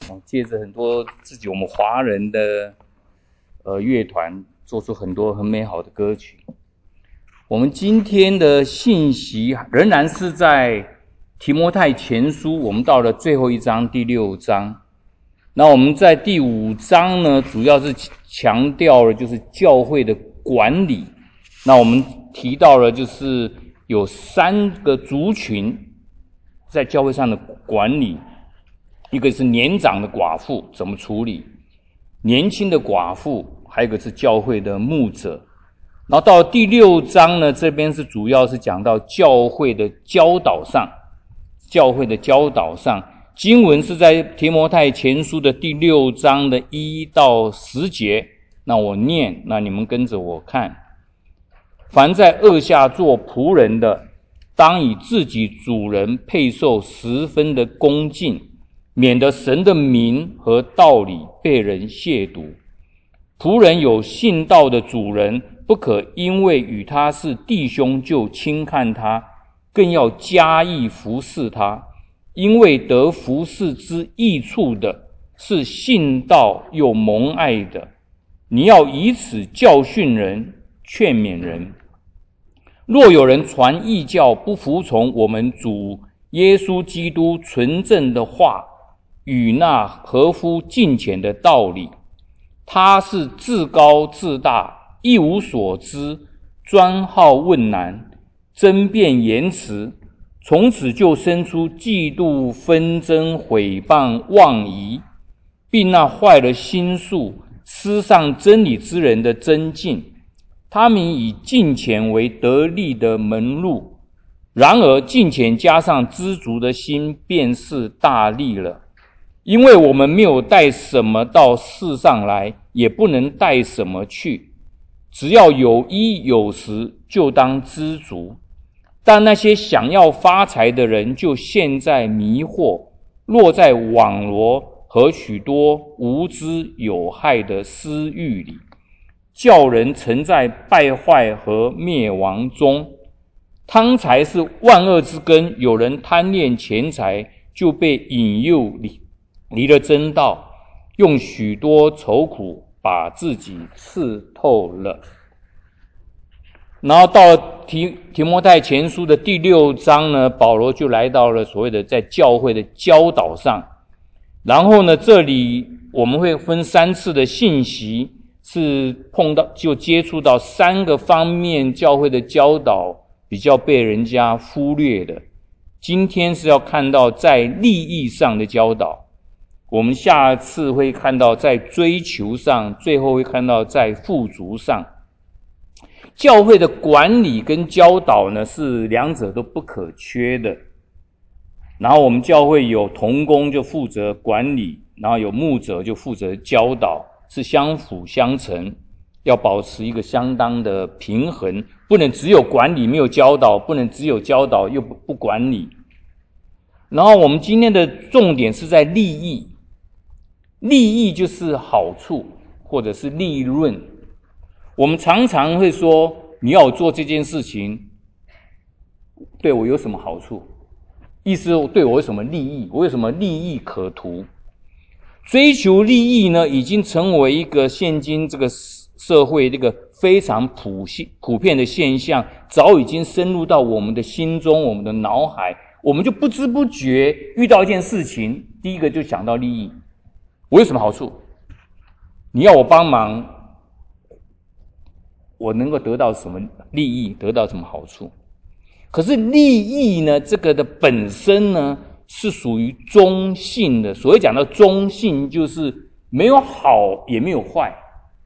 借着很多自己我们华人的乐团，做出很多很美好的歌曲。我们今天的信息仍然是在提摩太前书，我们到了最后一章第6章。那我们在第5章呢，主要是强调了就是教会的管理。那我们提到了就是有3个族群在教会上的管理，一个是年长的寡妇怎么处理，年轻的寡妇，还有一个是教会的牧者。然后到第6章呢，这边是主要是讲到教会的教导上，经文是在提摩太前书的第6章的1到10节。那我念，那你们跟着我看。凡在恶下做仆人的，当以自己主人配受十分的恭敬，免得神的名和道理被人亵渎。仆人有信道的主人，不可因为与他是弟兄就轻看他，更要加以服侍他，因为得服侍之益处的是信道又蒙爱的。你要以此教训人，劝勉人。若有人传异教，不服从我们主耶稣基督纯正的话与那合乎敬虔的道理，他是自高自大，一无所知，专好问难，争辩言辞，从此就生出嫉妒、纷争、毁谤、妄疑，并那坏了心术、失丧真理之人的争竞。他们以敬虔为得利的门路，然而敬虔加上知足的心，便是大利了。因为我们没有带什么到世上来，也不能带什么去，只要有衣有食，就当知足。但那些想要发财的人，就陷在迷惑，落在网罗和许多无知有害的私欲里，叫人沉在败坏和灭亡中。贪财是万恶之根，有人贪恋钱财，就被引诱离了真道，用许多愁苦把自己刺透了。然后到提摩太前书的第6章呢，保罗就来到了所谓的在教会的教导上。然后呢，这里我们会分3次的信息，是就接触到3个方面教会的教导比较被人家忽略的。今天是要看到在利益上的教导，我们下次会看到在追求上，最后会看到在富足上。教会的管理跟教导呢，是两者都不可缺的。然后我们教会有同工就负责管理，然后有牧者就负责教导，是相辅相成，要保持一个相当的平衡，不能只有管理没有教导，不能只有教导又不管理。然后我们今天的重点是在利益，利益就是好处或者是利润。我们常常会说，你要我做这件事情，对我有什么好处？意思对我有什么利益？我有什么利益可图？追求利益呢，已经成为一个现今这个社会这个非常普遍的现象，早已经深入到我们的心中，我们的脑海，我们就不知不觉遇到一件事情，第一个就想到利益。我有什么好处？你要我帮忙，我能够得到什么利益，得到什么好处？可是利益呢，这个的本身呢，是属于中性的。所谓讲到中性，就是没有好也没有坏，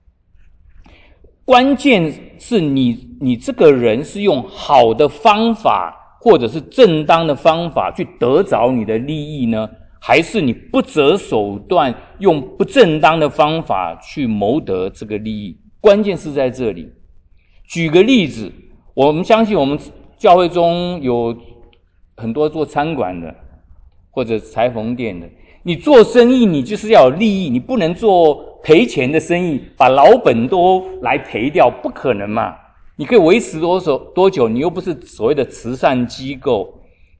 关键是你这个人是用好的方法或者是正当的方法去得着你的利益呢，还是你不择手段用不正当的方法去谋得这个利益？关键是在这里。举个例子，我们相信我们教会中有很多做餐馆的或者裁缝店的，你做生意你就是要有利益，你不能做赔钱的生意，把老本都来赔掉，不可能嘛。你可以维持多久？你又不是所谓的慈善机构。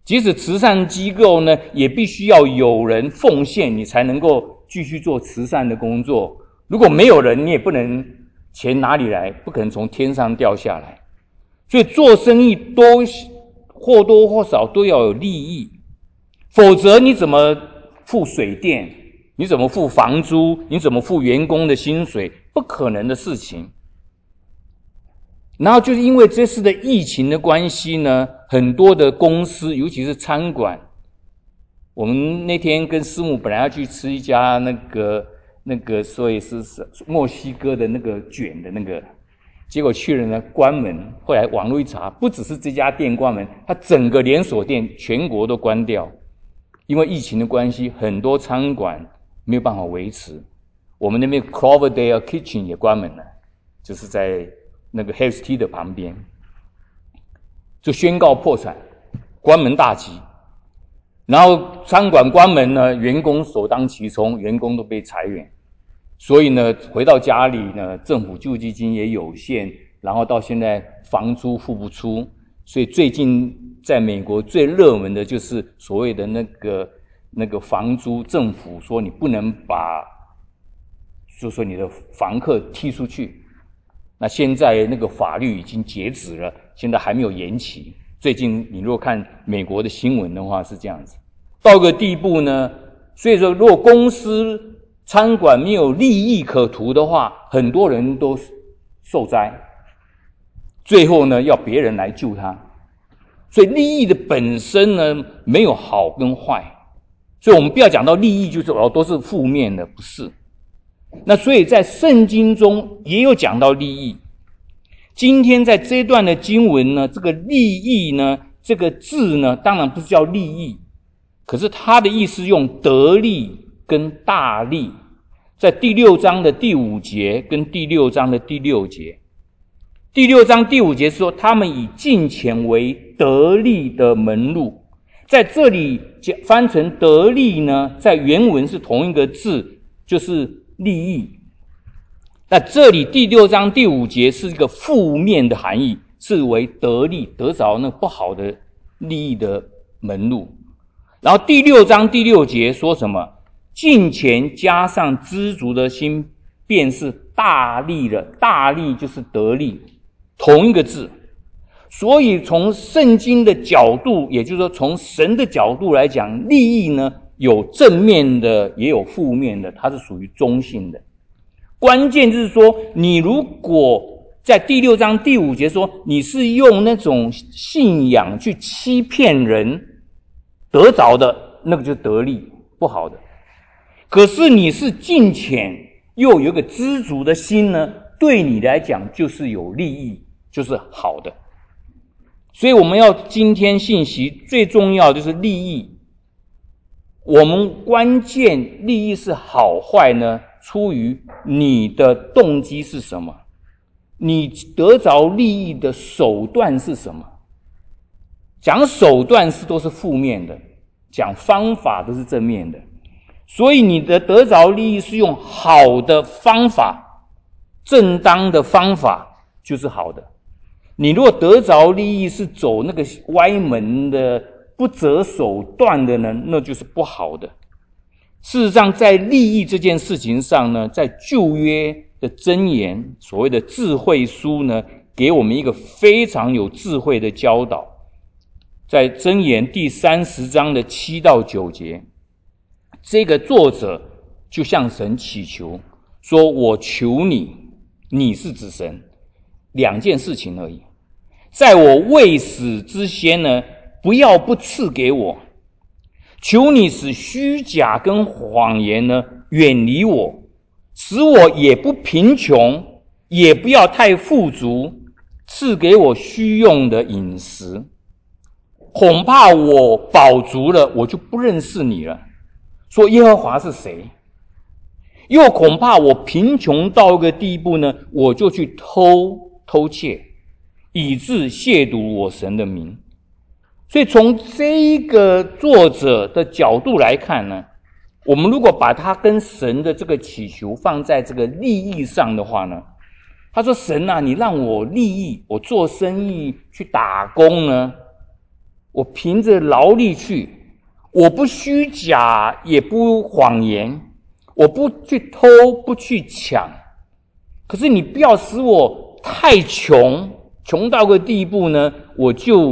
即使慈善机构呢，也必须要有人奉献，你才能够继续做慈善的工作。如果没有人，你也不能，钱哪里来？不可能从天上掉下来。所以做生意都或多或少都要有利益，否则你怎么付水电？你怎么付房租？你怎么付员工的薪水？不可能的事情。然后就是因为这次的疫情的关系呢，很多的公司，尤其是餐馆，我们那天跟师母本来要去吃一家那个所以是墨西哥的那个卷的那个，结果去了呢关门。后来网络一查，不只是这家店关门，它整个连锁店全国都关掉。因为疫情的关系，很多餐馆没有办法维持。我们那边 Cloverdale Kitchen 也关门了，就是在那个 Harris T 的旁边，就宣告破产，关门大吉。然后餐馆关门呢，员工首当其冲，员工都被裁员。所以呢，回到家里呢，政府救济金也有限，然后到现在房租付不出，所以最近在美国最热门的就是所谓的那个房租，政府说你不能把，就说你的房客踢出去。那现在那个法律已经截止了，现在还没有延期。最近你如果看美国的新闻的话是这样子，到个地步呢，所以说如果公司餐馆没有利益可图的话，很多人都受灾，最后呢要别人来救他。所以利益的本身呢没有好跟坏，所以我们不要讲到利益就是都是负面的，不是。那所以在圣经中也有讲到利益。今天在这段的经文呢，这个利益呢，这个字呢，当然不是叫利益，可是它的意思用得利跟大利，在第6章的第5节跟第6章的第6节。第6章第5节说，他们以金钱为得利的门路。在这里翻成得利呢，在原文是同一个字，就是利益。那这里第6章第5节是一个负面的含义，是为得利，得着那不好的利益的门路。然后第6章第6节说什么？敬虔加上知足的心，便是大利了。大利就是得利，同一个字。所以从圣经的角度，也就是说从神的角度来讲，利益呢有正面的也有负面的，它是属于中性的。关键就是说，你如果在第6章第5节说你是用那种信仰去欺骗人得着的，那个就是得利，不好的。可是你是敬虔又有一个知足的心呢，对你来讲就是有利益，就是好的。所以我们要今天信息最重要就是利益。我们关键利益是好坏呢，出于你的动机是什么，你得着利益的手段是什么。讲手段都是负面的，讲方法都是正面的。所以你的得着利益是用好的方法，正当的方法就是好的。你如果得着利益是走那个歪门的不择手段的呢，那就是不好的。事实上在利益这件事情上呢，在旧约的箴言，所谓的智慧书呢，给我们一个非常有智慧的教导。在箴言第30章的7到9节，这个作者就向神祈求说，我求你，你是指神，两件事情而已。在我未死之先呢，不要不赐给我，求你使虚假跟谎言呢远离我，使我也不贫穷，也不要太富足，赐给我虚用的饮食。恐怕我饱足了，我就不认识你了，说耶和华是谁。又恐怕我贫穷到一个地步呢，我就去偷窃，以致亵渎我神的名。所以从这一个作者的角度来看呢，我们如果把他跟神的这个祈求放在这个利益上的话呢，他说神啊，你让我利益，我做生意去打工呢， 我凭着劳力去，我不虚假，也不谎言，我不去偷，不去抢。可是你不要使我太穷，穷到个地步呢，我就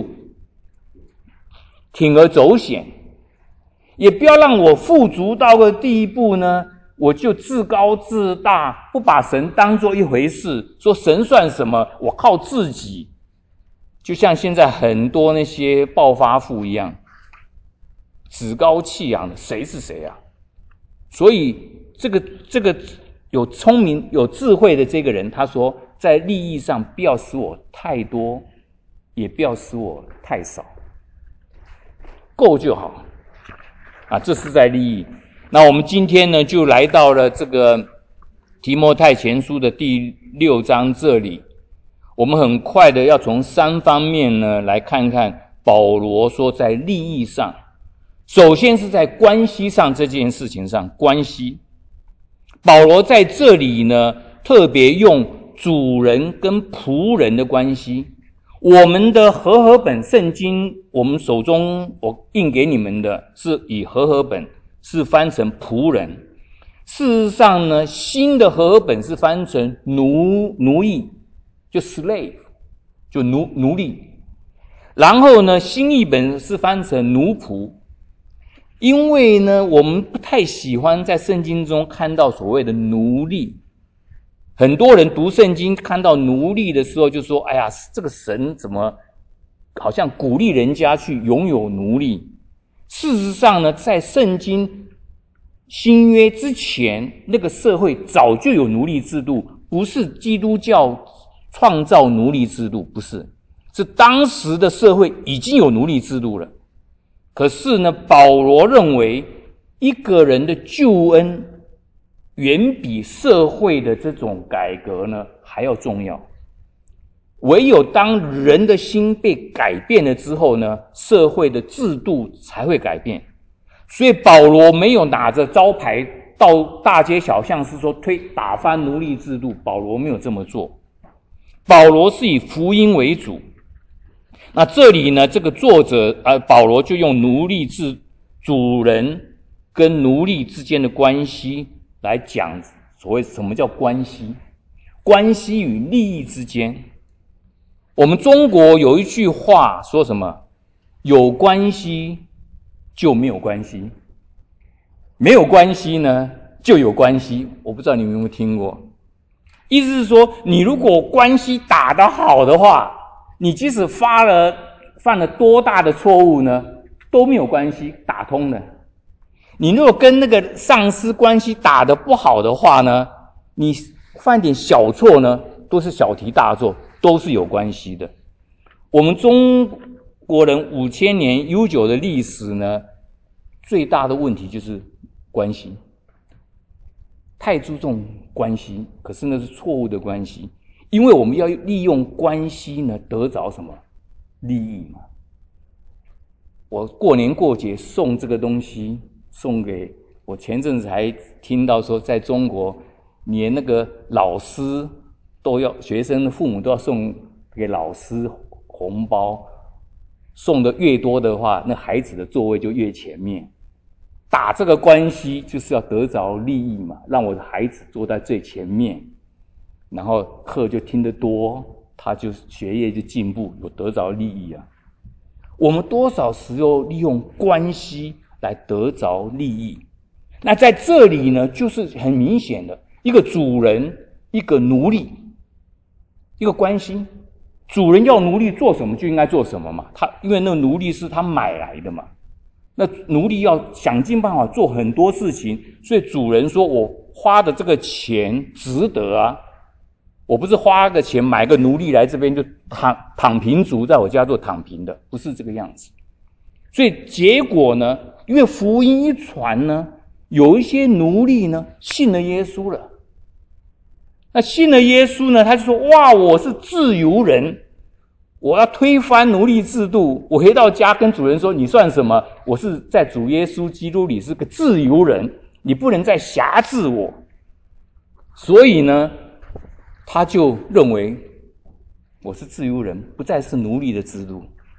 铤而走险；也不要让我富足到个地步呢，我就自高自大，不把神当作一回事，说神算什么，我靠自己。就像现在很多那些暴发户一样，趾高气扬的，谁是谁啊？所以这个有聪明有智慧的这个人，他说在利益上不要使我太多，也不要使我太少，够就好啊，这是在利益。那我们今天呢，就来到了这个提摩太前书的第6章这里。我们很快的要从3方面呢来看看保罗说在利益上，首先是在关系上这件事情上，关系。保罗在这里呢特别用主人跟仆人的关系。我们的和合本圣经，我们手中我印给你们的是以和合本是翻成仆人，事实上呢新的和合本是翻成奴役，就 slave， 就奴隶。然后呢新译本是翻成奴仆。因为呢我们不太喜欢在圣经中看到所谓的奴隶，很多人读圣经看到奴隶的时候就说，哎呀，这个神怎么好像鼓励人家去拥有奴隶。事实上呢在圣经新约之前，那个社会早就有奴隶制度，不是基督教创造奴隶制度，不是，是当时的社会已经有奴隶制度了。可是呢保罗认为一个人的救恩远比社会的这种改革呢还要重要。唯有当人的心被改变了之后呢，社会的制度才会改变。所以保罗没有拿着招牌到大街小巷是说打翻奴隶制度，保罗没有这么做。保罗是以福音为主。那这里呢这个作者保罗就用奴隶制主人跟奴隶之间的关系来讲所谓什么叫关系，关系与利益之间。我们中国有一句话说什么，有关系就没有关系，没有关系呢就有关系。我不知道你们有没有听过，意思是说你如果关系打得好的话，你即使犯了多大的错误呢都没有关系，打通了。你如果跟那个上司关系打得不好的话呢，你犯点小错呢都是小题大做，都是有关系的。我们中国人5000年悠久的历史呢，最大的问题就是关系，太注重关系，可是那是错误的关系。因为我们要利用关系呢得着什么利益嘛。我过年过节送这个东西送给我，前阵子还听到说在中国连那个老师都要，学生的父母都要送给老师红包，送的越多的话，那孩子的座位就越前面。打这个关系就是要得着利益嘛，让我的孩子坐在最前面，然后课就听得多，他就学业就进步，有得着利益啊。我们多少时候利用关系来得着利益。那在这里呢就是很明显的一个主人一个奴隶一个关系。主人要奴隶做什么就应该做什么嘛，因为那个奴隶是他买来的嘛，那奴隶要想尽办法做很多事情，所以主人说我花的这个钱值得啊，我不是花个钱买个奴隶来这边就躺平族在我家做躺平的，不是这个样子。所以结果呢，因为福音一传呢，有一些奴隶呢信了耶稣了。那信了耶稣呢，他就说哇，我是自由人，我要推翻奴隶制度。我回到家跟主人说，你算什么？我是在主耶稣基督里是个自由人，你不能再辖制我。所以呢他就认为我是自由人，不再是奴隶的制度。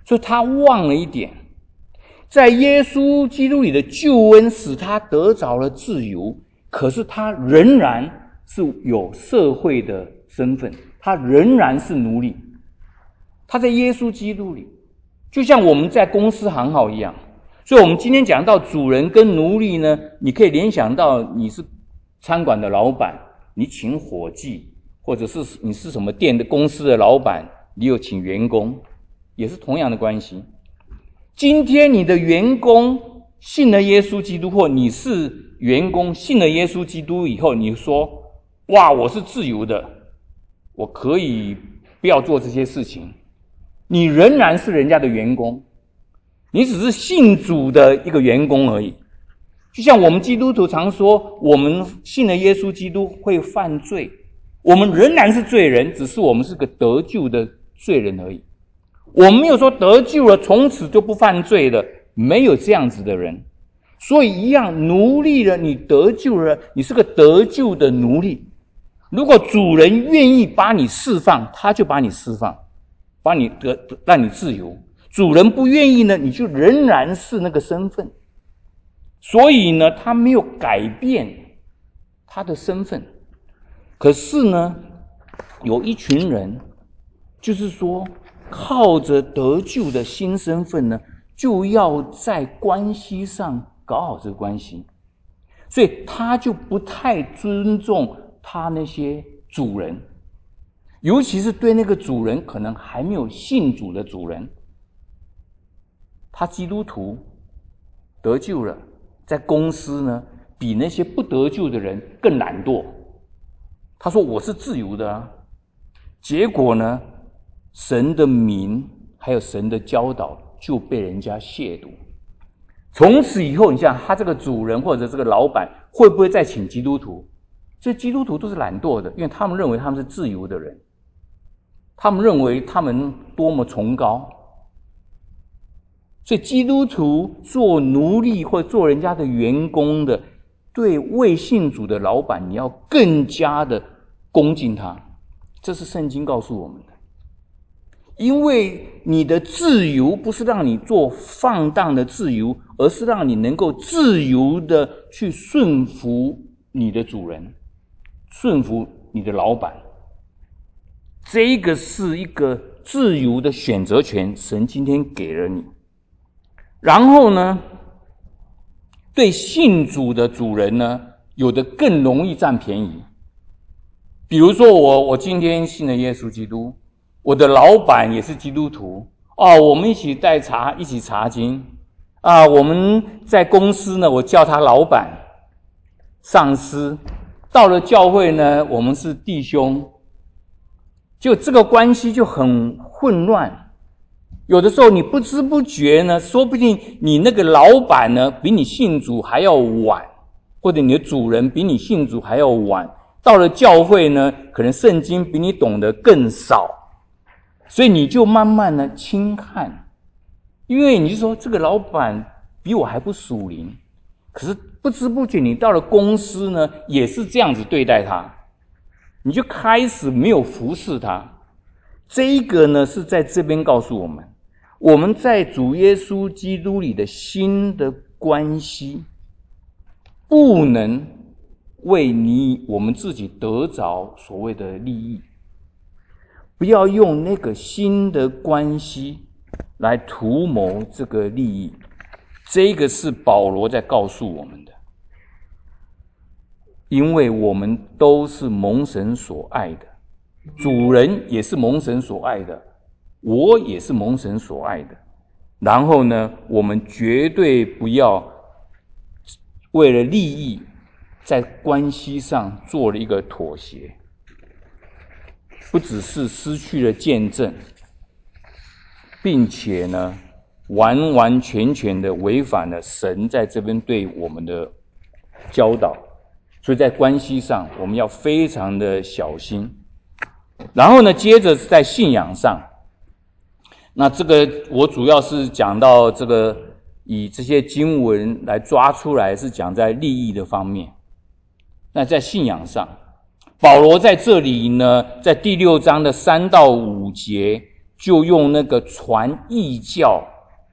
所以他忘了一点，在耶稣基督里的救恩使他得着了自由，可是他仍然是有社会的身份，他仍然是奴隶。他在耶稣基督里，就像我们在公司行号一样。所以我们今天讲到主人跟奴隶呢，你可以联想到你是餐馆的老板，你请伙计，或者是你是什么店的公司的老板，你有请员工，也是同样的关系。今天你的员工信了耶稣基督，或你是员工信了耶稣基督以后，你说哇，我是自由的，我可以不要做这些事情，你仍然是人家的员工，你只是信主的一个员工而已。就像我们基督徒常说，我们信了耶稣基督会犯罪，我们仍然是罪人，只是我们是个得救的罪人而已。我们没有说得救了从此就不犯罪了，没有这样子的人。所以一样，奴隶了你得救了，你是个得救的奴隶。如果主人愿意把你释放，他就把你释放，把你让你自由。主人不愿意呢，你就仍然是那个身份。所以呢，他没有改变他的身份。可是呢，有一群人，就是说靠着得救的新身份呢，就要在关系上搞好这个关系，所以他就不太尊重他那些主人，尤其是对那个主人可能还没有信主的主人。他基督徒得救了，在公司呢，比那些不得救的人更懒惰。他说我是自由的啊，结果呢，神的名还有神的教导就被人家亵渎。从此以后，你想他这个主人或者这个老板会不会再请基督徒？这基督徒都是懒惰的，因为他们认为他们是自由的人，他们认为他们多么崇高。所以基督徒做奴隶或做人家的员工的，对未信主的老板，你要更加的恭敬他。这是圣经告诉我们的。因为你的自由不是让你做放荡的自由，而是让你能够自由的去顺服你的主人，顺服你的老板。这个是一个自由的选择权，神今天给了你。然后呢，对信主的主人呢，有的更容易占便宜。比如说我今天信了耶稣基督，我的老板也是基督徒我们一起一起查经我们在公司呢，我叫他老板上司，到了教会呢，我们是弟兄，就这个关系就很混乱。有的时候你不知不觉呢，说不定你那个老板呢比你信主还要晚，或者你的主人比你信主还要晚，到了教会呢，可能圣经比你懂得更少，所以你就慢慢的轻看，因为你就说这个老板比我还不属灵，可是不知不觉你到了公司呢，也是这样子对待他，你就开始没有服侍他。这一个呢，是在这边告诉我们，我们在主耶稣基督里的新的关系，不能为我们自己得着所谓的利益，不要用那个新的关系来图谋这个利益。这个是保罗在告诉我们的，因为我们都是蒙神所爱的，主人也是蒙神所爱的，我也是蒙神所爱的。然后呢，我们绝对不要为了利益在关系上做了一个妥协，不只是失去了见证，并且呢，完完全全的违反了神在这边对我们的教导。所以在关系上我们要非常的小心。然后呢，接着在信仰上，那这个我主要是讲到这个以这些经文来抓出来，是讲在利益的方面。那在信仰上，保罗在这里呢，在第6章的3到5节就用那个传异教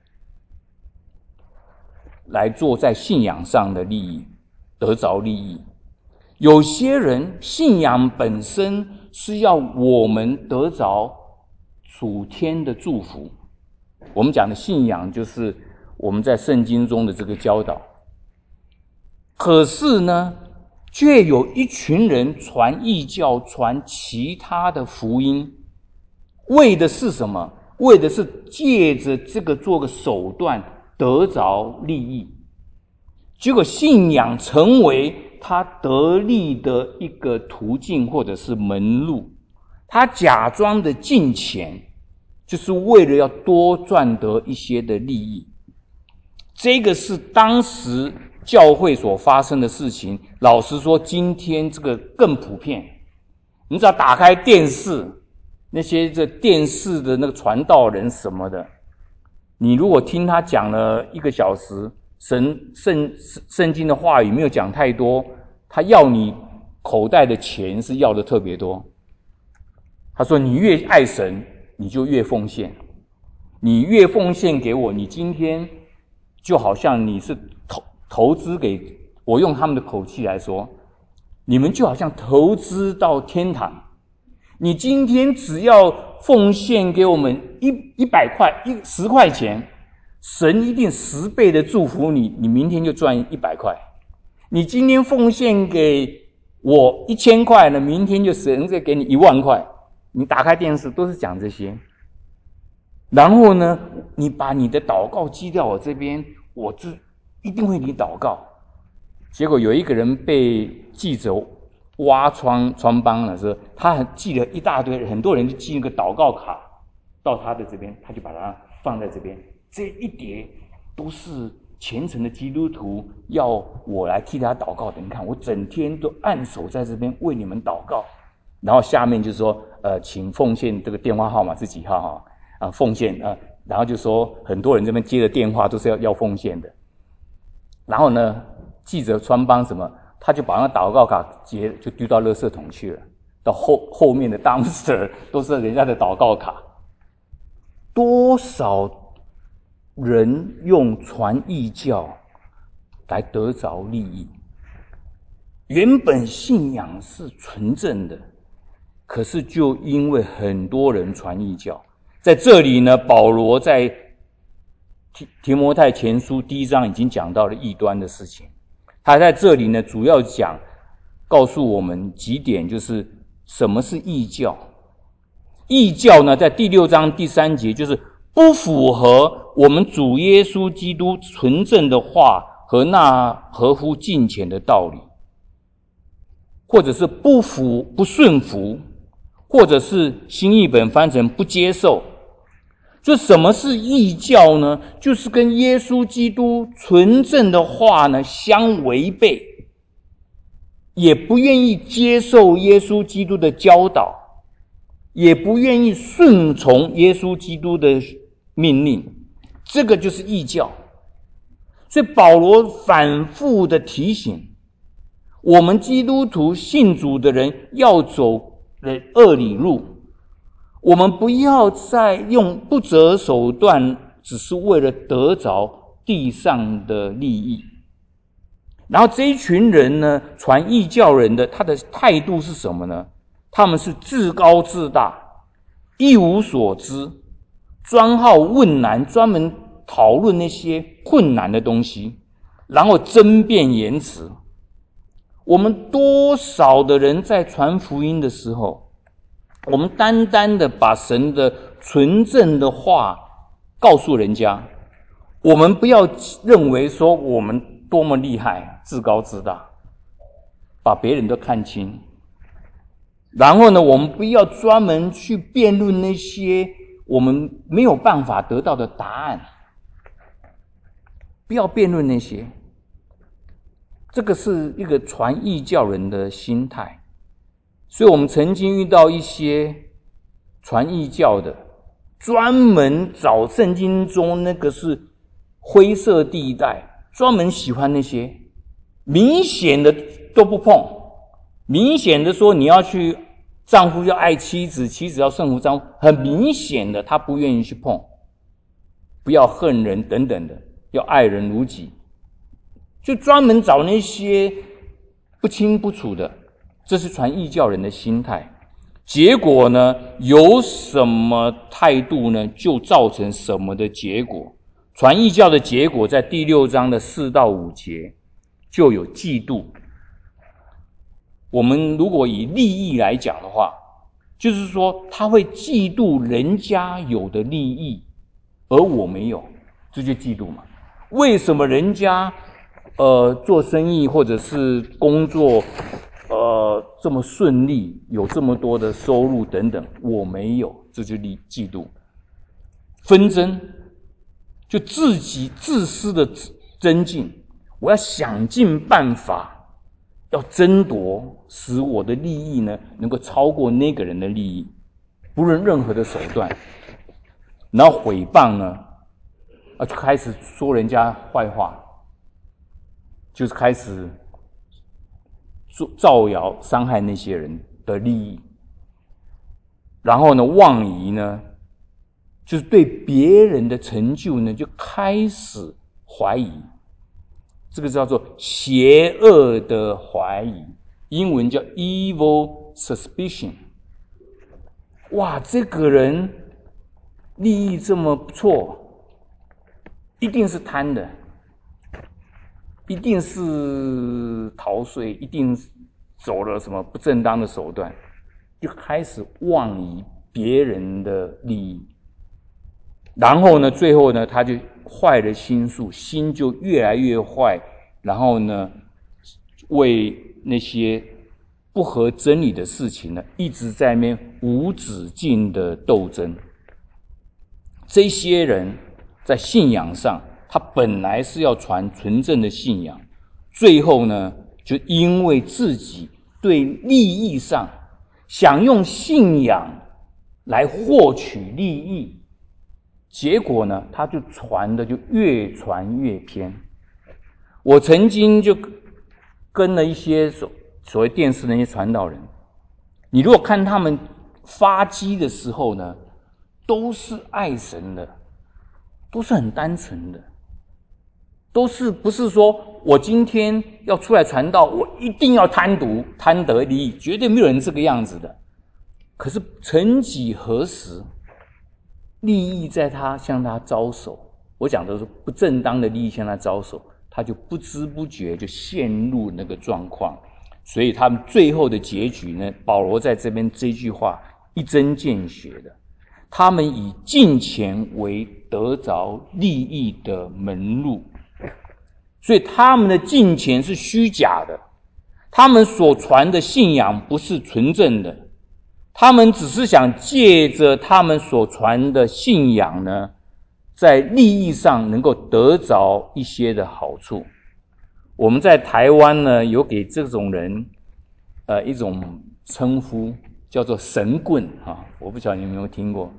来做在信仰上的利益，得着利益。有些人信仰本身是要我们得着属天的祝福，我们讲的信仰就是我们在圣经中的这个教导。可是呢，却有一群人传异教，传其他的福音，为的是什么？为的是借着这个做个手段得着利益，结果信仰成为他得利的一个途径或者是门路。他假装的进钱，就是为了要多赚得一些的利益。这个是当时教会所发生的事情。老实说，今天这个更普遍。你只要打开电视，那些这电视的那个传道人什么的，你如果听他讲了1个小时，圣经的话语没有讲太多，他要你口袋的钱是要的特别多。他说你越爱神，你就越奉献，你越奉献给我，你今天就好像你是投资给我，用他们的口气来说，你们就好像投资到天堂。你今天只要奉献给我们100块10块钱，神一定10倍的祝福你，你明天就赚100块。你今天奉献给我1000块呢，明天就神再给你10000块。你打开电视都是讲这些。然后呢，你把你的祷告寄到我这边，我一定为你祷告。结果有一个人被记者挖穿帮了，说他寄了一大堆，很多人就寄那个祷告卡到他的这边，他就把它放在这边，这一叠都是虔诚的基督徒要我来替他祷告的。你看，我整天都按手在这边为你们祷告。然后下面就说请奉献这个电话号码是几号奉献然后就说很多人这边接的电话都是要奉献的。然后呢，记者穿帮什么，他就把那祷告卡就丢到垃圾桶去了，到后面的 dumpster 都是人家的祷告卡。多少人用传异教来得着利益，原本信仰是纯正的，可是就因为很多人传异教。在这里呢，保罗在提摩太前书1章已经讲到了异端的事情。他在这里呢，主要告诉我们几点，就是什么是异教。异教呢，在第6章第3节，就是不符合我们主耶稣基督纯正的话和那合乎敬虔的道理，或者是不顺服，或者是新译本翻成不接受。就什么是异教呢？就是跟耶稣基督纯正的话呢相违背，也不愿意接受耶稣基督的教导，也不愿意顺从耶稣基督的命令，这个就是异教。所以保罗反复的提醒我们基督徒信主的人要走恶里路，我们不要再用不择手段，只是为了得着地上的利益。然后这一群人呢，传异教人的，他的态度是什么呢？他们是自高自大，一无所知，专好问难，专门讨论那些困难的东西，然后争辩言辞。我们多少的人在传福音的时候，我们单单的把神的纯正的话告诉人家，我们不要认为说我们多么厉害，自高自大，把别人都看清。然后呢，我们不要专门去辩论那些我们没有办法得到的答案，不要辩论那些。这个是一个传异教人的心态。所以我们曾经遇到一些传异教的，专门找圣经中那个是灰色地带，专门喜欢那些明显的都不碰，明显的说你要去丈夫要爱妻子，妻子要顺服丈夫，很明显的他不愿意去碰，不要恨人等等的，要爱人如己，就专门找那些不清不楚的，这是传异教人的心态。结果呢，有什么态度呢，就造成什么的结果。传异教的结果在第6章的4到5节就有嫉妒。我们如果以利益来讲的话，就是说他会嫉妒人家有的利益，而我没有，这就嫉妒嘛。为什么人家做生意或者是工作这么顺利，有这么多的收入等等，我没有，这就嫉妒。纷争就自己自私的增进，我要想尽办法要争夺，使我的利益呢能够超过那个人的利益，不论任何的手段。然后毁谤呢就开始说人家坏话，就是开始造谣伤害那些人的利益。然后呢，妄疑呢就是对别人的成就呢就开始怀疑，这个叫做邪恶的怀疑，英文叫 evil suspicion。 哇，这个人利益这么不错，一定是贪的，一定是逃税，一定走了什么不正当的手段，就开始妄疑别人的利益。然后呢，最后呢，他就坏了心术，心就越来越坏，然后呢，为那些不合真理的事情呢，一直在那边无止境的斗争。这些人在信仰上，他本来是要传纯正的信仰，最后呢，就因为自己对利益上想用信仰来获取利益，结果呢，他就传的就越传越偏。我曾经就跟了一些所谓电视的那些传道人，你如果看他们发迹的时候呢，都是爱神的，都是很单纯的，都是不是说我今天要出来传道，我一定要贪得利益，绝对没有人这个样子的。可是曾几何时，利益在向他招手，我讲的是不正当的利益向他招手，他就不知不觉就陷入那个状况。所以他们最后的结局呢，保罗在这边这句话一针见血的，他们以金钱为得着利益的门路，所以他们的金钱是虚假的，他们所传的信仰不是纯正的，他们只是想借着他们所传的信仰呢，在利益上能够得着一些的好处。我们在台湾呢，有给这种人一种称呼，叫做神棍我不晓得你有没有听过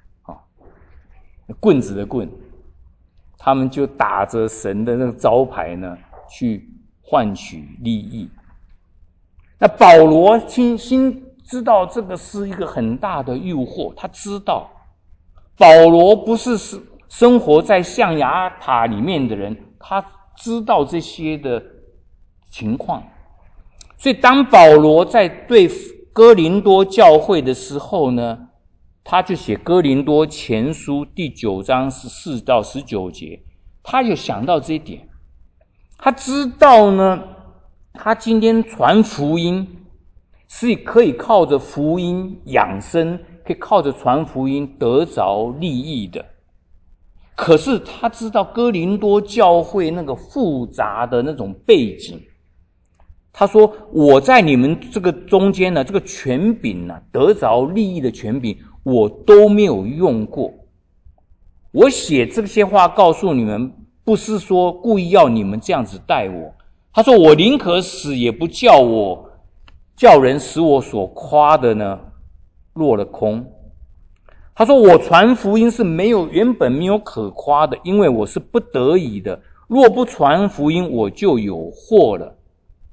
棍子的棍，他们就打着神的那个招牌呢，去换取利益。那保罗心知道这个是一个很大的诱惑，他知道保罗不是生活在象牙塔里面的人，他知道这些的情况。所以当保罗在对哥林多教会的时候呢，他就写哥林多前书第9章14到19节，他就想到这一点。他知道呢，他今天传福音是可以靠着福音养生，可以靠着传福音得着利益的。可是他知道哥林多教会那个复杂的那种背景，他说我在你们这个中间呢，这个权柄呢，得着利益的权柄我都没有用过。我写这些话告诉你们，不是说故意要你们这样子待我。他说我宁可死也不叫人使我所夸的呢落了空。他说我传福音是原本没有可夸的，因为我是不得已的，若不传福音我就有祸了。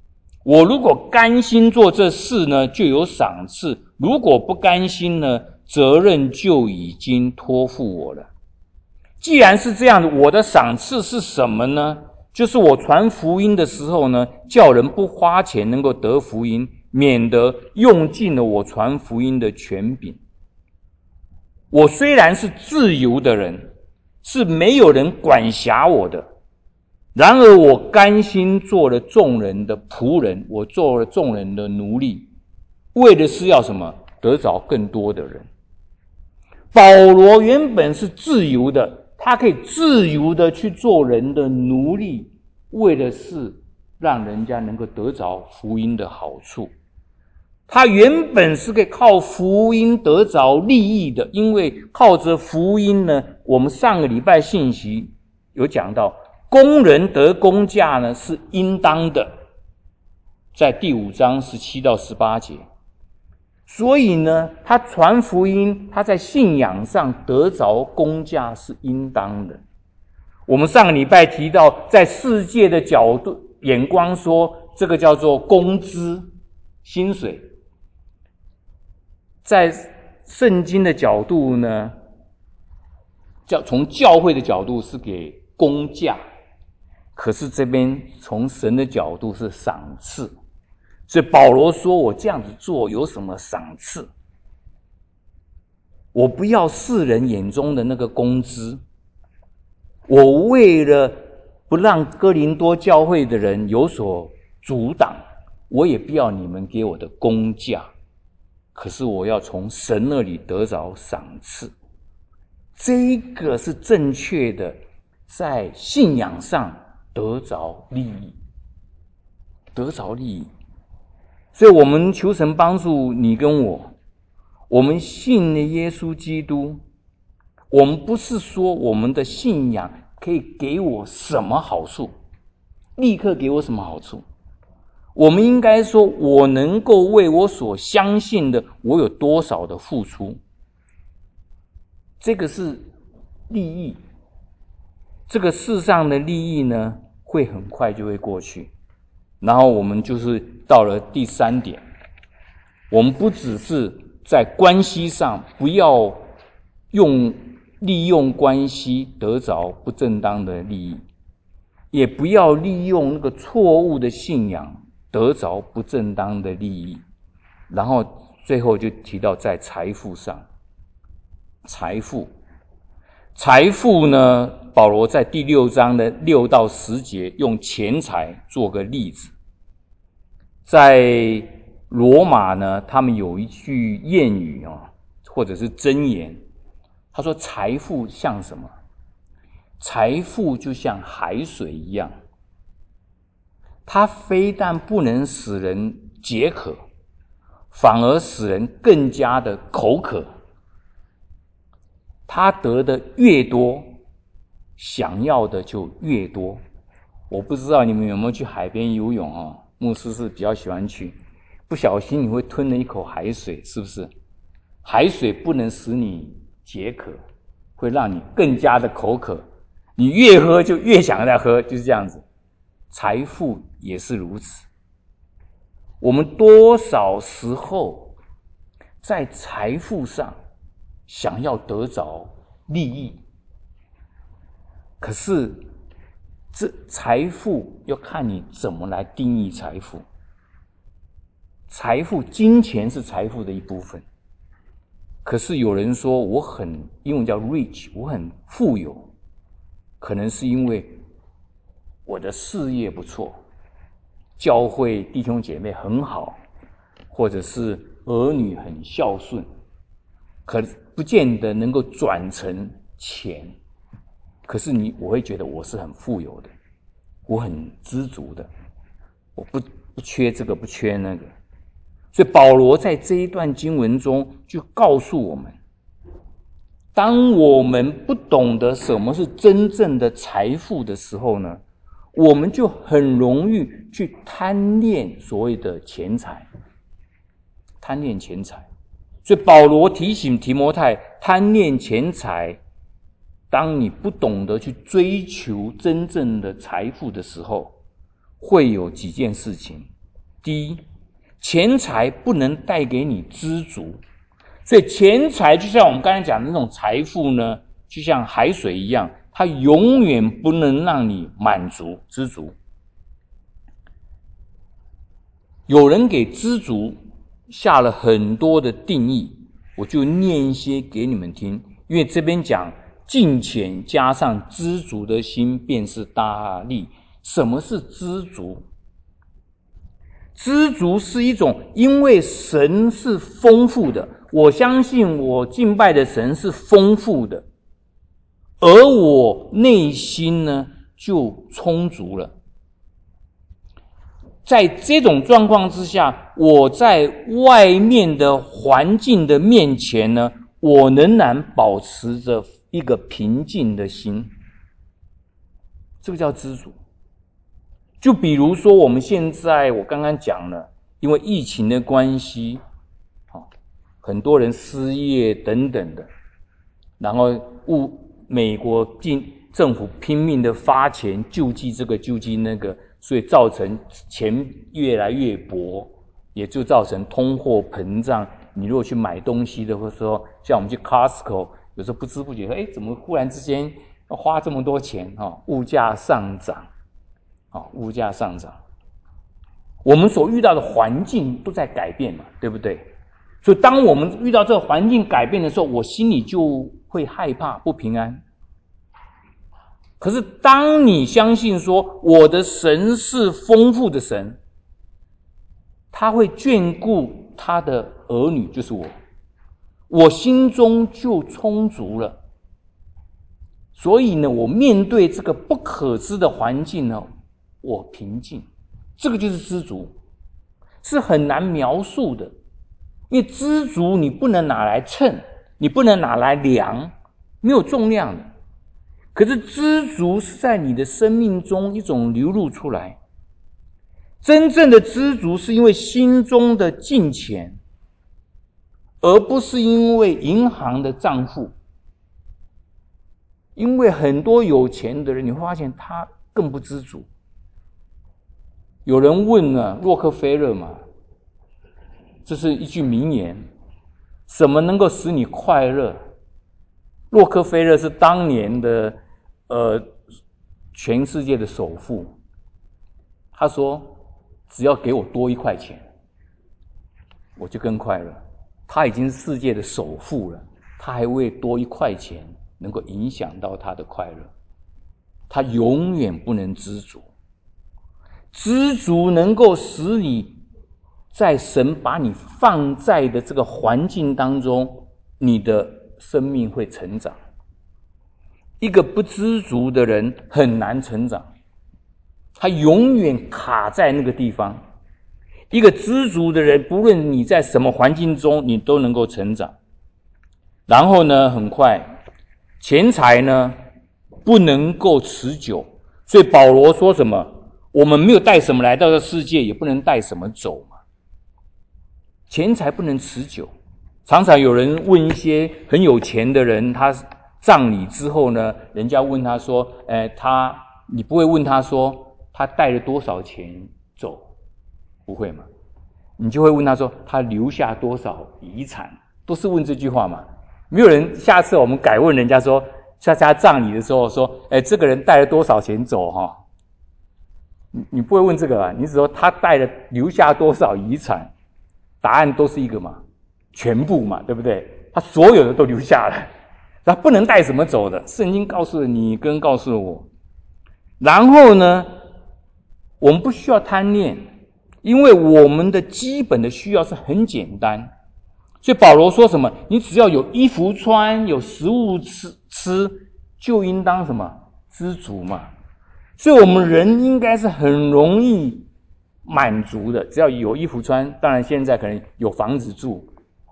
我如果甘心做这事呢，就有赏赐；如果不甘心呢，责任就已经托付我了。既然是这样的，我的赏赐是什么呢？就是我传福音的时候呢，叫人不花钱能够得福音，免得用尽了我传福音的权柄。我虽然是自由的人，是没有人管辖我的，然而我甘心做了众人的仆人，我做了众人的奴隶，为的是要什么？得着更多的人。保罗原本是自由的，他可以自由的去做人的奴隶，为的是让人家能够得着福音的好处。他原本是可以靠福音得着利益的，因为靠着福音呢，我们上个礼拜信息有讲到，工人得工价呢是应当的，在第5章17到18节。所以呢，他传福音，他在信仰上得着工价是应当的。我们上个礼拜提到，在世界的角度眼光说，这个叫做工资、薪水。在圣经的角度呢，从教会的角度是给工价，可是这边从神的角度是赏赐。所以保罗说，我这样子做有什么赏赐？我不要世人眼中的那个工资，我为了不让哥林多教会的人有所阻挡，我也不要你们给我的工价，可是我要从神那里得着赏赐。这个是正确的，在信仰上得着利益，得着利益。所以我们求神帮助你跟我们信了耶稣基督，我们不是说我们的信仰可以给我什么好处，立刻给我什么好处。我们应该说，我能够为我所相信的，我有多少的付出，这个是利益。这个世上的利益呢，会很快就会过去。然后我们就是到了第3点，我们不只是在关系上不要利用关系得着不正当的利益，也不要利用那个错误的信仰得着不正当的利益。然后最后就提到在财富上，财富呢，保罗在第6章的6到10节用钱财做个例子。在罗马呢，他们有一句谚语或者是箴言，他说财富像什么？财富就像海水一样，它非但不能使人解渴，反而使人更加的口渴。他得的越多，想要的就越多。我不知道你们有没有去海边游泳牧师是比较喜欢去，不小心你会吞了一口海水，是不是？海水不能使你解渴，会让你更加的口渴，你越喝就越想再喝，就是这样子。财富也是如此，我们多少时候在财富上想要得着利益，可是这财富要看你怎么来定义财富。财富，金钱是财富的一部分，可是有人说我很，英文叫 rich， 我很富有，可能是因为我的事业不错，教会弟兄姐妹很好，或者是儿女很孝顺，可不见得能够转成钱。可是我会觉得我是很富有的，我很知足的，我不缺这个不缺那个。所以保罗在这一段经文中就告诉我们，当我们不懂得什么是真正的财富的时候呢，我们就很容易去贪恋所谓的钱财，贪恋钱财。所以保罗提醒提摩太，贪恋钱财，当你不懂得去追求真正的财富的时候，会有几件事情。 第一，钱财不能带给你知足，所以钱财就像我们刚才讲的那种财富呢，就像海水一样，它永远不能让你满足知足。有人给知足下了很多的定义，我就念一些给你们听。因为这边讲敬虔加上知足的心便是大利。什么是知足？知足是一种，因为神是丰富的，我相信我敬拜的神是丰富的，而我内心呢就充足了。在这种状况之下，我在外面的环境的面前呢，我仍然保持着一个平静的心，这个叫知足。就比如说我们现在，我刚刚讲了，因为疫情的关系，很多人失业等等的，然后美国政府拼命的发钱救济这个救济那个，所以造成钱越来越薄，也就造成通货膨胀。你如果去买东西的，或者说像我们去 Costco， 有时候不知不觉怎么忽然之间要花这么多钱，物价上涨，物价上涨，我们所遇到的环境都在改变嘛，对不对？所以当我们遇到这个环境改变的时候，我心里就会害怕不平安。可是当你相信说我的神是丰富的神，他会眷顾他的儿女，就是我心中就充足了。所以呢，我面对这个不可知的环境呢，我平静。这个就是知足，是很难描述的。因为知足你不能拿来称，你不能拿来量，没有重量的。可是知足是在你的生命中一种流露出来。真正的知足是因为心中的敬虔，而不是因为银行的账户。因为很多有钱的人，你会发现他更不知足。有人问洛克菲勒嘛，这是一句名言，什么能够使你快乐？洛克菲勒是当年的全世界的首富，他说只要给我多1块钱，我就更快乐。他已经是世界的首富了，他还为多1块钱能够影响到他的快乐，他永远不能知足。知足能够使你在神把你放在的这个环境当中，你的生命会成长。一个不知足的人很难成长，他永远卡在那个地方。一个知足的人，不论你在什么环境中，你都能够成长。然后呢，很快钱财呢不能够持久，所以保罗说什么？我们没有带什么来到这世界，也不能带什么走嘛。钱财不能持久。常常有人问一些很有钱的人，他葬礼之后呢，人家问他说你不会问他说他带了多少钱走，不会嘛？你就会问他说他留下多少遗产，都是问这句话嘛。没有人，下次我们改问人家说，下次他葬礼的时候说这个人带了多少钱走你不会问这个你只说他留下多少遗产，答案都是一个嘛，全部嘛，对不对？他所有的都留下了，他不能带什么走的。圣经告诉了你，跟告诉了我。然后呢，我们不需要贪念，因为我们的基本的需要是很简单。所以保罗说什么？你只要有衣服穿，有食物吃，就应当什么？知足嘛。所以我们人应该是很容易满足的，只要有衣服穿，当然现在可能有房子住，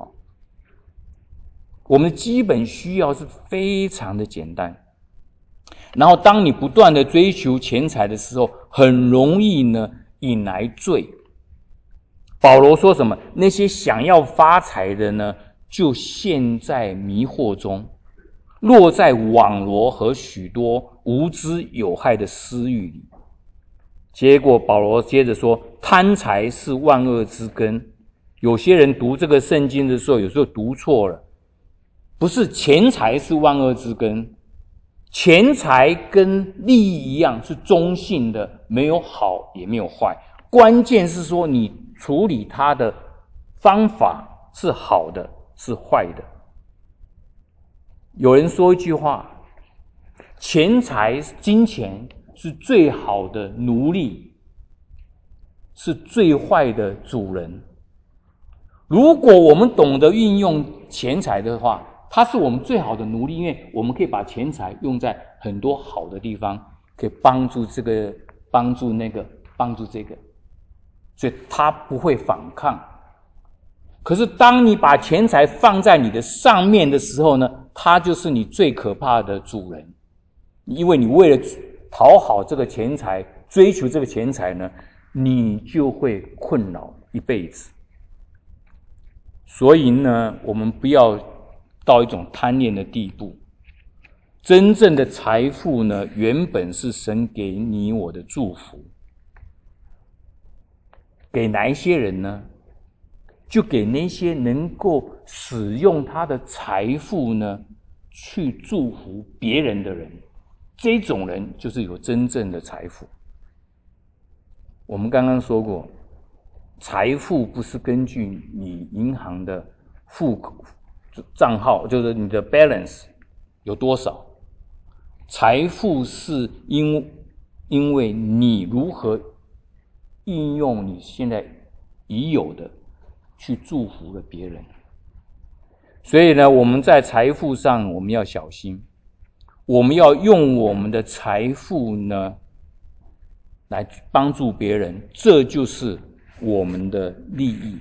我们的基本需要是非常的简单。然后当你不断的追求钱财的时候，很容易呢引来罪。保罗说什么？那些想要发财的呢，就陷在迷惑中，落在网罗和许多无知有害的私欲里。 结果保罗接着说，贪财是万恶之根。有些人读这个圣经的时候，有时候读错了，不是钱财是万恶之根，钱财跟利益一样是中性的，没有好也没有坏，关键是说你处理它的方法是好的是坏的。有人说一句话，钱财金钱是最好的奴隶，是最坏的主人。如果我们懂得运用钱财的话，它是我们最好的奴隶，因为我们可以把钱财用在很多好的地方，可以帮助这个，帮助那个，帮助这个，所以它不会反抗。可是当你把钱财放在你的上面的时候呢，它就是你最可怕的主人，因为你为了讨好这个钱财，追求这个钱财呢，你就会困扰一辈子。所以呢，我们不要到一种贪恋的地步。真正的财富呢，原本是神给你我的祝福。给哪一些人呢？就给那些能够使用他的财富呢，去祝福别人的人。这种人就是有真正的财富。我们刚刚说过，财富不是根据你银行的账号，就是你的 balance 有多少，财富是因为你如何运用你现在已有的去祝福了别人。所以呢，我们在财富上我们要小心，我们要用我们的财富呢来帮助别人，这就是我们的利益。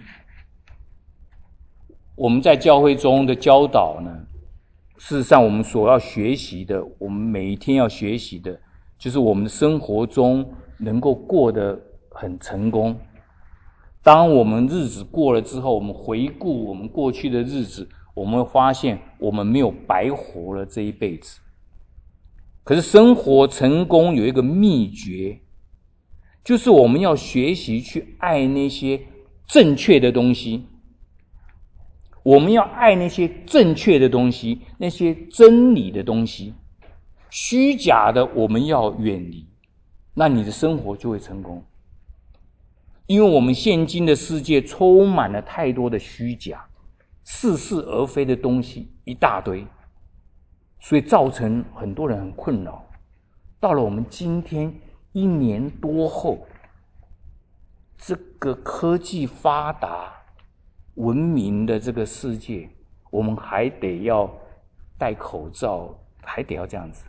我们在教会中的教导呢，事实上我们所要学习的，我们每一天要学习的，就是我们的生活中能够过得很成功。当我们日子过了之后，我们回顾我们过去的日子，我们会发现我们没有白活了这一辈子。可是生活成功有一个秘诀，就是我们要学习去爱那些正确的东西。我们要爱那些正确的东西，那些真理的东西，虚假的我们要远离，那你的生活就会成功。因为我们现今的世界充满了太多的虚假，似是而非的东西一大堆，所以造成很多人很困扰。到了我们今天1年多后，这个科技发达文明的这个世界，我们还得要戴口罩，还得要这样子。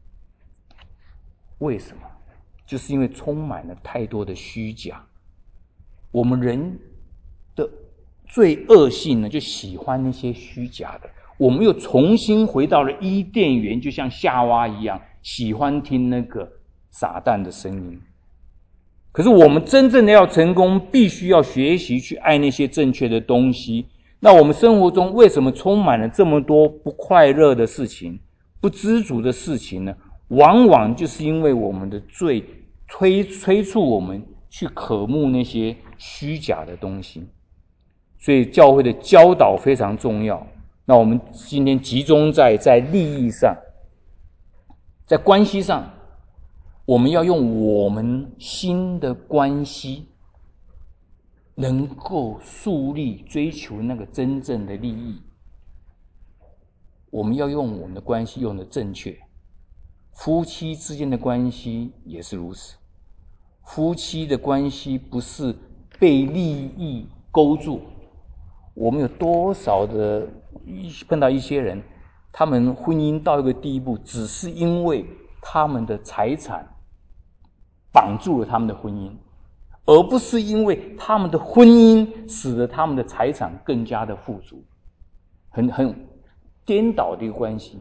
为什么？就是因为充满了太多的虚假。我们人的最恶性呢，就喜欢那些虚假的。我们又重新回到了伊甸园，就像夏娃一样，喜欢听那个撒旦的声音。可是我们真正的要成功，必须要学习去爱那些正确的东西。那我们生活中为什么充满了这么多不快乐的事情、不知足的事情呢？往往就是因为我们的罪催促我们去渴慕那些虚假的东西。所以教会的教导非常重要。那我们今天集中在利益上，在关系上，我们要用我们新的关系能够树立追求那个真正的利益。我们要用我们的关系用得正确。夫妻之间的关系也是如此。夫妻的关系不是被利益勾住。我们有多少的碰到一些人，他们婚姻到一个地步，只是因为他们的财产绑住了他们的婚姻，而不是因为他们的婚姻使得他们的财产更加的富足。很颠倒的一个关系。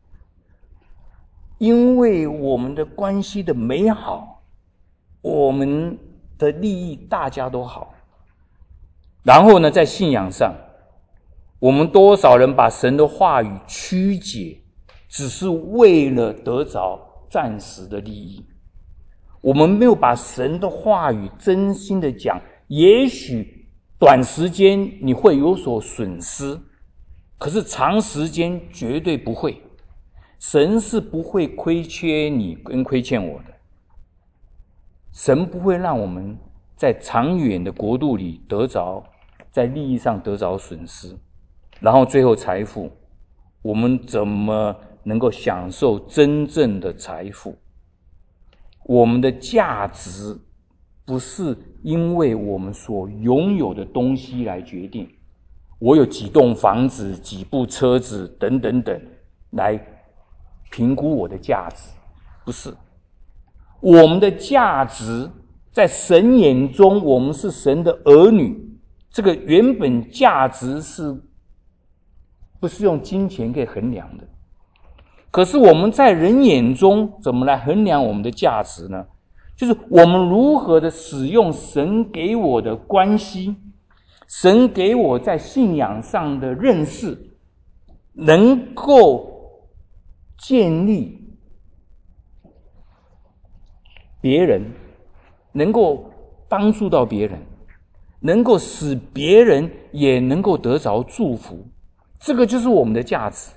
因为我们的关系的美好，我们的利益大家都好。然后呢，在信仰上，我们多少人把神的话语曲解，只是为了得着暂时的利益。 我们没有把神的话语真心的讲，也许短时间你会有所损失，可是长时间绝对不会。神是不会亏缺你跟亏欠我的，神不会让我们在长远的国度里得着，在利益上得着损失，然后最后财富，我们怎么能够享受真正的财富？我们的价值不是因为我们所拥有的东西来决定，我有几栋房子、几部车子等等等来评估我的价值，不是。我们的价值在神眼中，我们是神的儿女，这个原本价值是不是用金钱可以衡量的？可是我们在人眼中怎么来衡量我们的价值呢？就是我们如何的使用神给我的关系，神给我在信仰上的认识，能够建立别人，能够帮助到别人，能够使别人也能够得着祝福，这个就是我们的价值。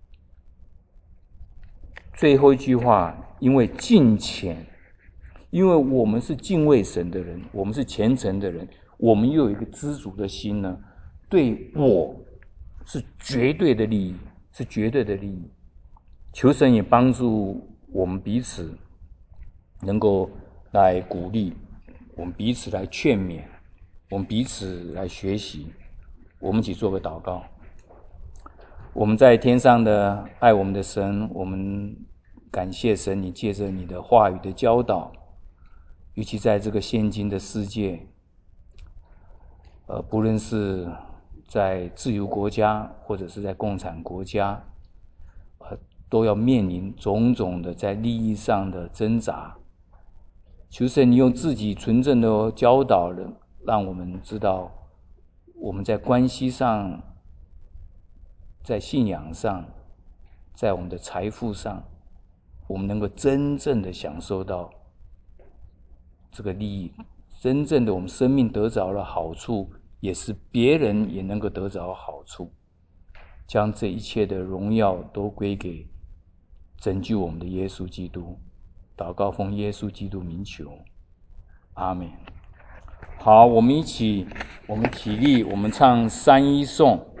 最后一句话，因为敬虔，因为我们是敬畏神的人，我们是虔诚的人，我们又有一个知足的心呢，对我是绝对的利益，是绝对的利益。求神也帮助我们彼此能够来鼓励，我们彼此来劝勉，我们彼此来学习。我们一起做个祷告。我们在天上的爱我们的神，我们感谢神，你借着你的话语的教导，尤其在这个现今的世界，不论是在自由国家或者是在共产国家，都要面临种种的在利益上的挣扎。求神你用自己纯正的教导，让我们知道我们在关系上，在信仰上，在我们的财富上，我们能够真正的享受到这个利益，真正的我们生命得着了好处，也是别人也能够得着好处，将这一切的荣耀都归给拯救我们的耶稣基督。祷告奉耶稣基督名求，阿们。好，我们起立，我们唱三一颂。